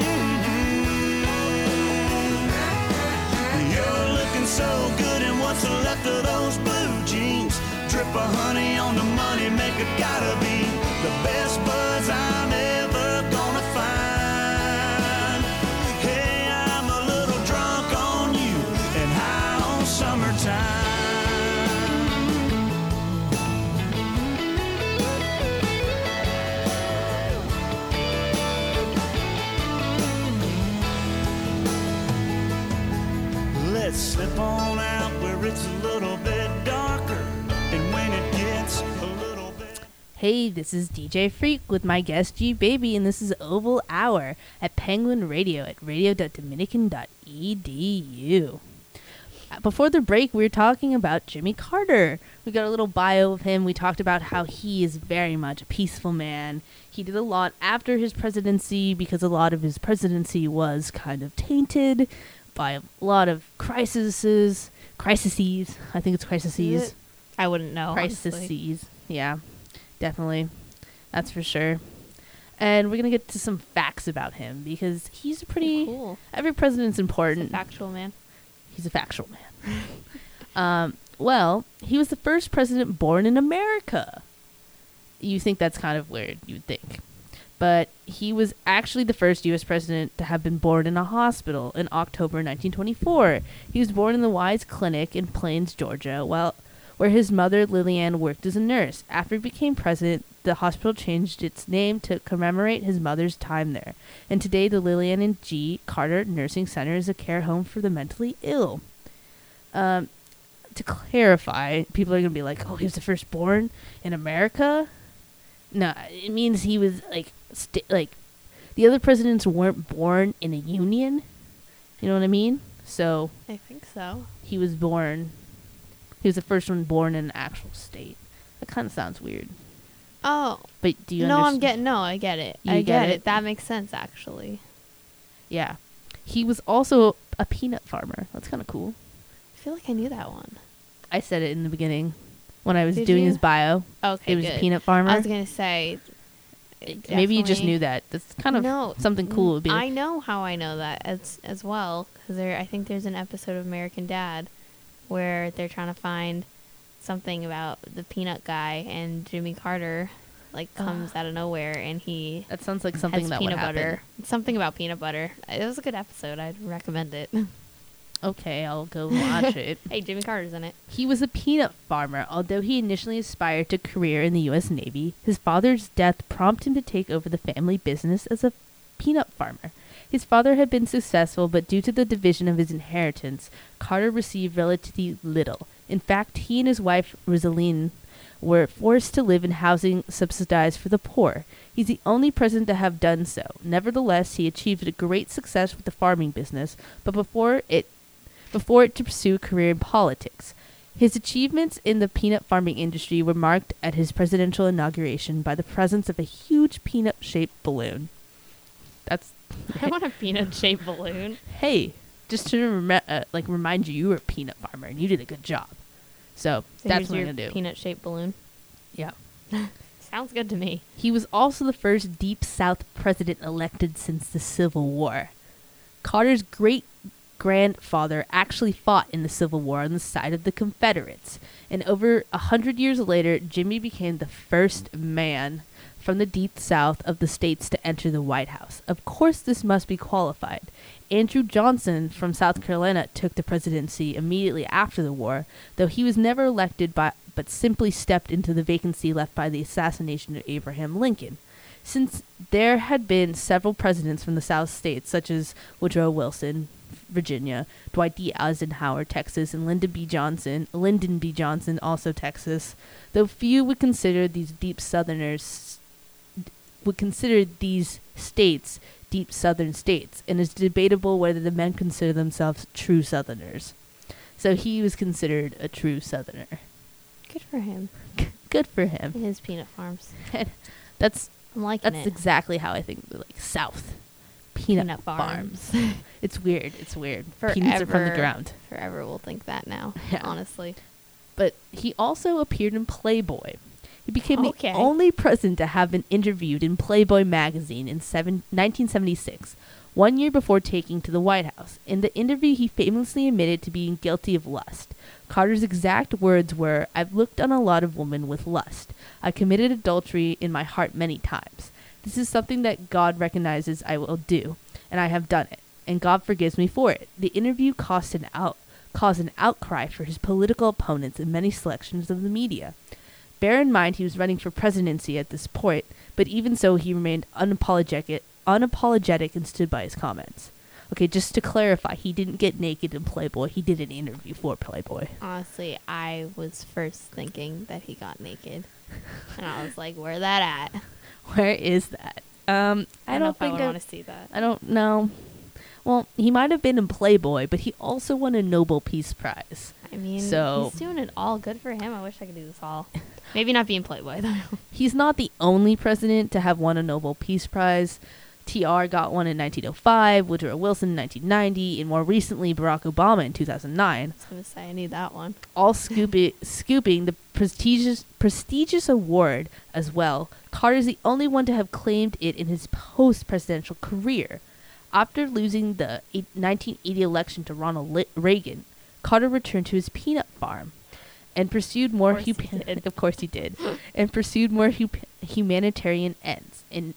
You're looking so good in what's left of those blue jeans. Drip of honey on the money maker, gotta be the best buzz I'm ever gonna find. Hey, I'm a little drunk on you and high on summertime. Let's slip on out where it's a little bit darker, and when it gets a little bit... Hey, this is DJ Freak with my guest G Baby, and this is Oval Hour at Penguin Radio at radio.dominican.edu. Before the break, we were talking about Jimmy Carter. We got a little bio of him. We talked about how he is very much a peaceful man. He did a lot after his presidency because a lot of his presidency was kind of tainted by a lot of crises. I think it's crises. I wouldn't know. honestly. Crises. Yeah, definitely. That's for sure. And we're going to get to some facts about him because he's a pretty... Cool. Every president's He's a important. factual man. He's a factual man. Well, he was the first president born in America. You think that's kind of weird, you would think. But he was actually the first U.S. president to have been born in a hospital in October 1924. He was born in the Wise Clinic in Plains, Georgia, where his mother, Lillian, worked as a nurse. After he became president, the hospital changed its name to commemorate his mother's time there. And today, the Lillian and G. Carter Nursing Center is a care home for the mentally ill. To clarify, people are going to be like, oh, he was the first born in America? No, it means he was, the other presidents weren't born in a union. You know what I mean? So, I think so. he was the first one born in an actual state. That kind of sounds weird. Oh. But do you No, understand? I get it. You I get get it? it. That makes sense, actually. Yeah. He was also a peanut farmer. That's kind of cool. I feel like I knew that one. I said it in the beginning when I was Did doing you? his bio. Okay, He was good. a peanut farmer. I was going to say... Maybe you just definitely- knew that. That's kind of No, something cool. Would be I know how I know that as well, because I think there's an episode of American Dad where they're trying to find something about the peanut guy, and Jimmy Carter comes out of nowhere, and he that sounds like something has that would peanut happen. butter. Something about peanut butter. It was a good episode. I'd recommend it. Okay, I'll go watch it. Hey, Jimmy Carter's in it. He was a peanut farmer. Although he initially aspired to a career in the U.S. Navy, his father's death prompted him to take over the family business as a peanut farmer. His father had been successful, but due to the division of his inheritance, Carter received relatively little. In fact, he and his wife, Rosaline, were forced to live in housing subsidized for the poor. He's the only president to have done so. Nevertheless, he achieved a great success with the farming business, but before it to pursue a career in politics. His achievements in the peanut farming industry were marked at his presidential inauguration by the presence of a huge peanut-shaped balloon. That's I want a peanut-shaped balloon. hey, just to remind you were a peanut farmer and you did a good job. So So that's here's what I'm your gonna do. peanut-shaped balloon. Yeah. Sounds good to me. He was also the first Deep South president elected since the Civil War. Carter's great-grandfather actually fought in the Civil War on the side of the Confederates. And over 100 years later, Jimmy became the first man from the Deep South of the states to enter the White House. Of course, this must be qualified. Andrew Johnson from South Carolina took the presidency immediately after the war, though he was never elected but simply stepped into the vacancy left by the assassination of Abraham Lincoln. Since there had been several presidents from the South states, such as Woodrow Wilson, Virginia, Dwight D. Eisenhower, Texas, and Lyndon B. Johnson, also Texas, though few would consider these states deep southern states, and it's debatable whether the men consider themselves true Southerners. So he was considered a true Southerner. Good for him. Good for him. And his peanut farms. That's I'm liking that's it. exactly how I think, like, South. Peanut farms. It's weird. It's weird. Peanuts are from the Forever. ground. Forever we'll think that now, Yeah. honestly. But he also appeared in Playboy. He became Okay. the only president to have been interviewed in Playboy magazine in 1976, 1 year before taking to the White House. In the interview, he famously admitted to being guilty of lust. Carter's exact words were, "I've looked on a lot of women with lust. I committed adultery in my heart many times. This is something that God recognizes I will do, and I have done it, and God forgives me for it." The interview caused an outcry for his political opponents in many selections of the media. Bear in mind he was running for presidency at this point, but even so he remained unapologetic and stood by his comments. Okay, just to clarify, he didn't get naked in Playboy. He did an interview for Playboy. Honestly, I was first thinking that he got naked. And I was like, where that at? Where is that? I know don't if I think would want to see that. I don't know. Well, he might have been in Playboy, but he also won a Nobel Peace Prize. I mean, So- he's doing it all. Good for him. I wish I could do this all. Maybe not being Playboy, though. He's not the only president to have won a Nobel Peace Prize. TR got one in 1905, Woodrow Wilson in 1990, and more recently Barack Obama in 2009. I was going to say, I need that one. All scooping the prestigious award as well. Carter is the only one to have claimed it in his post-presidential career. After losing the 1980 election to Ronald Reagan, Carter returned to his peanut farm and pursued more Of course he did. Of course he did. And pursued more humanitarian ends. In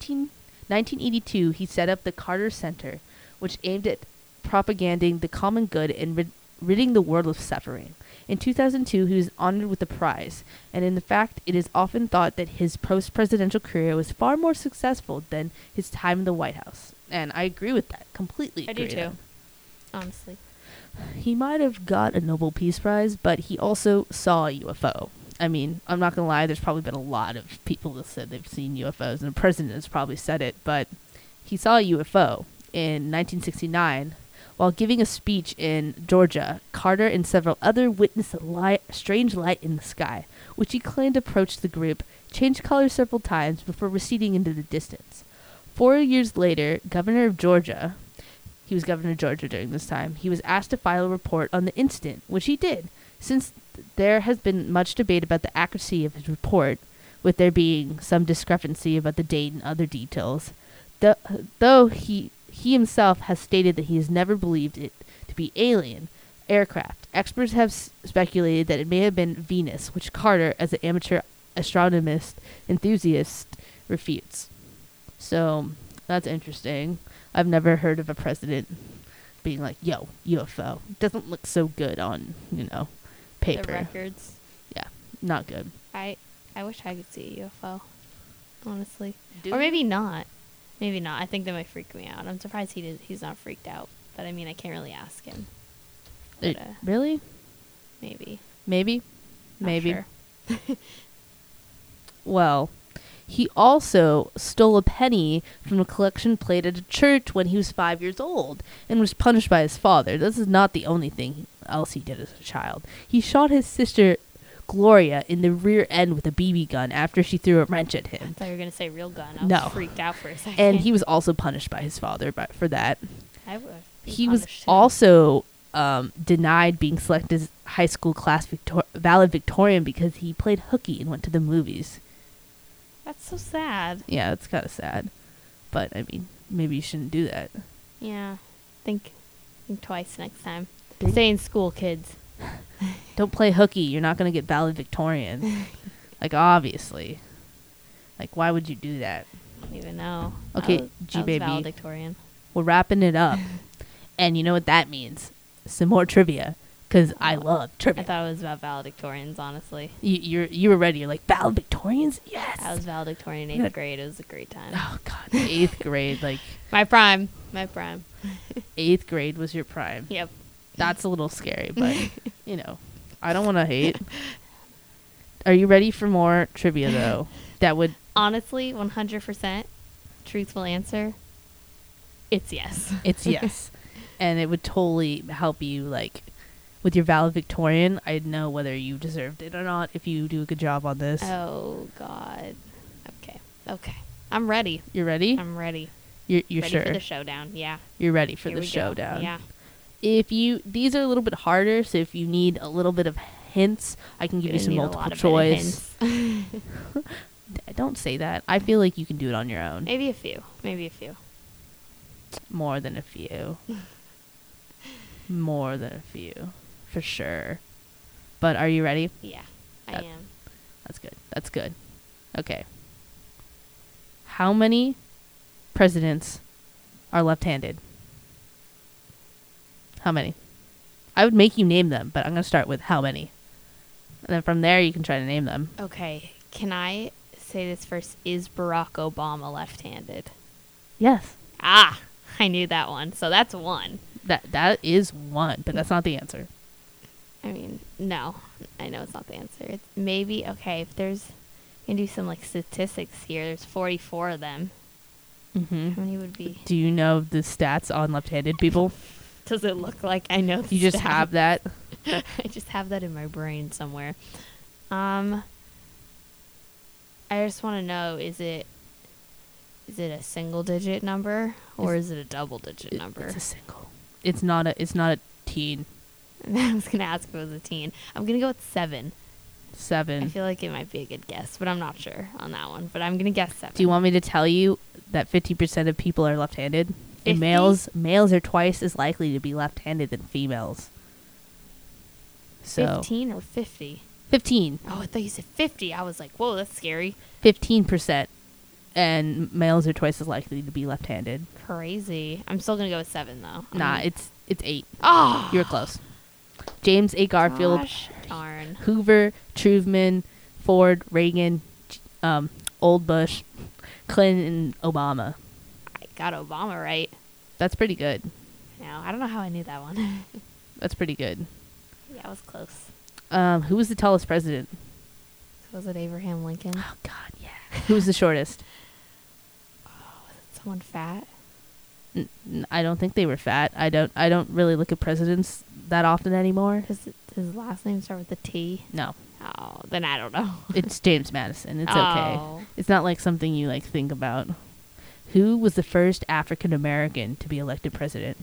1982, he set up the Carter Center, which aimed at propagating the common good and ridding the world of suffering. In 2002, he was honored with the prize, and in fact, it is often thought that his post-presidential career was far more successful than his time in the White House. And I agree with that. Completely I agree. do, with too. Honestly. that. He might have got a Nobel Peace Prize, but he also saw a UFO. I mean, I'm not going to lie, there's probably been a lot of people that said they've seen UFOs, and the president has probably said it, but he saw a UFO in 1969 while giving a speech in Georgia. Carter and several others witnessed a strange light in the sky, which he claimed approached the group, changed colors several times before receding into the distance. 4 years later, Governor of Georgia, he was governor of Georgia during this time, he was asked to file a report on the incident, which he did. Since there has been much debate about the accuracy of his report, with there being some discrepancy about the date and other details, though he himself has stated that he has never believed it to be alien aircraft. Experts have speculated that it may have been Venus, which Carter, as an amateur astronomist enthusiast, refutes. So that's interesting. I've never heard of a president being like, "Yo, UFO." Doesn't look so good on, paper. The records. Not good. I wish I could see a UFO. Honestly. Do Or you? maybe not. Maybe not. I think that might freak me out. I'm surprised he's not freaked out. But I mean, I can't really ask him. But, Really? maybe. Maybe? Not Maybe. sure. Well, he also stole a penny from a collection plate at a church when he was 5 years old and was punished by his father. This is not the only thing else he did as a child. He shot his sister Gloria in the rear end with a BB gun after she threw a wrench at I him. thought you were going to say real gun. I was No. freaked out for a second. And he was also punished by his father for that. I would be He was punished, too. also denied being selected as high school class valedictorian because he played hooky and went to the movies. That's so sad. Yeah, that's kind of sad. But, I mean, maybe you shouldn't do that. Yeah. Think twice next time. Big- Stay in school, kids. Don't play hooky. You're not going to get valedictorian. Like, obviously. Like, why would you do that? I don't even know. Okay, I was G-Baby. valedictorian. We're wrapping it up. And you know what that means? Some more trivia. Because I love I trivia. thought it was about valedictorians, honestly. You were ready. You're like, valedictorians? Yes. I was valedictorian in Yeah. 8th grade. It was a great time. Oh, God. 8th grade. Like, My prime. 8th grade was your prime. Yep. That's a little scary, but, I don't want to hate. Are you ready for more trivia, though? That would... Honestly, 100% truthful answer. It's yes. It's yes. And it would totally help you, like, with your valedictorian. I'd know whether you deserved it or not if you do a good job on this. Oh, God. Okay. I'm ready. You're ready? I'm ready. You're Ready sure? for the showdown. Yeah. You're ready for Here the we go. showdown. Yeah. These are a little bit harder, so if you need a little bit of hints, I can give you Gonna some need a multiple lot of choice. hints. Don't say that. I feel like you can do it on your own. Maybe a few. More than a few. More than a few. For sure. But are you ready? Yeah, I That- am. That's good. Okay. How many presidents are left-handed? How many? I would make you name them, but I'm going to start with how many. And then from there, you can try to name them. Okay, can I say this first? Is Barack Obama left-handed? Yes. Ah, I knew that one. So that's one. That is one, but that's not the answer. I mean, no. I know it's not the answer. It's maybe, okay, if there's, you can do some, like, statistics here. There's 44 of them. Mm-hmm. How many would be? Do you know the stats on left-handed people? Does it look like I know the You just stats? have that? I just have that in my brain somewhere. I just want to know, is it a single digit number or is it a double digit number? It's a single. It's not a teen. I was going to ask if it was a teen. I'm going to go with 7. 7. I feel like it might be a good guess, but I'm not sure on that one. But I'm going to guess 7. Do you want me to tell you that 50% of people are left-handed? 50? And males are twice as likely to be left-handed than females. So 15 or 50? 15. Oh, I thought you said 50. I was like, whoa, that's scary. 15%. And males are twice as likely to be left-handed. Crazy. I'm still going to go with 7, though. Nah, it's 8. Oh! You were close. James A. Garfield, Gosh darn. Hoover, Truman, Ford, Reagan, Old Bush, Clinton, and Obama. I got Obama right. That's pretty good. No, I don't know how I knew that one. That's pretty good. Yeah, I was close. Who was the tallest president? Was it Abraham Lincoln? Oh, God, yeah. Who was the shortest? Someone fat? I don't think they were fat. I don't really look at presidents that often anymore. Does his last name start with a T? No. Oh, then I don't know. It's James Madison. It's Oh. okay. It's not like something you like think about. Who was the first African American to be elected president?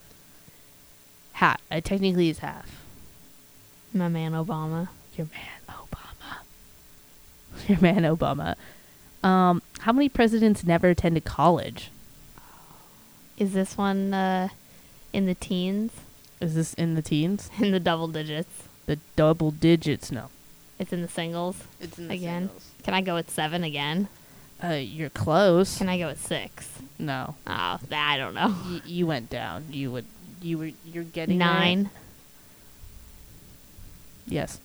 Technically it's half. My man Obama. Your man Obama. Your man Obama. How many presidents never attended college? Is this one in the teens? Is this in the teens? In the double digits? The double digits? No. It's in the singles? It's in Again? Can I go with 7 again? You're close. Can I go with 6? No. Oh, I don't know. You went down. You're getting 9. there. Yes.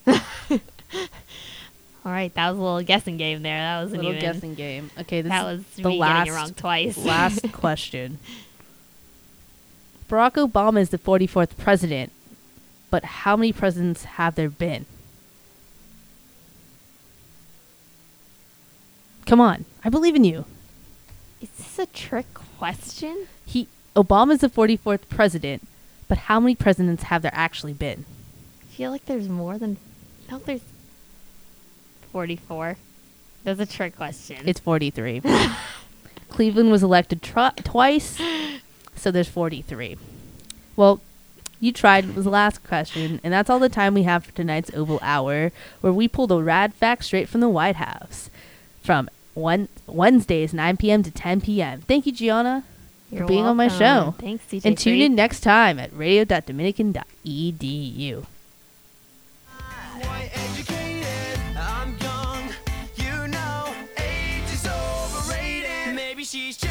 All right, that was a little guessing game there. That wasn't Little even. guessing game. Okay, this That is was the me getting it wrong twice. last question. Barack Obama is the 44th president, but how many presidents have there been? Come on, I believe in you. Is this a trick question? Obama's the 44th president, but how many presidents have there actually been? I feel like there's more than. No, there's 44. That's a trick question. It's 43. Cleveland was elected twice, so there's 43. Well, you tried. It was the last question, and that's all the time we have for tonight's Oval Hour, where we pulled a rad fact straight from the White House from Wednesdays, 9 p.m. to 10 p.m. Thank you, Gianna, You're for being on my welcome. show. Thanks, DJ. And tune Freak. in next time at radio.dominican.edu. White educated, I'm young, you know, age is overrated. Maybe she's just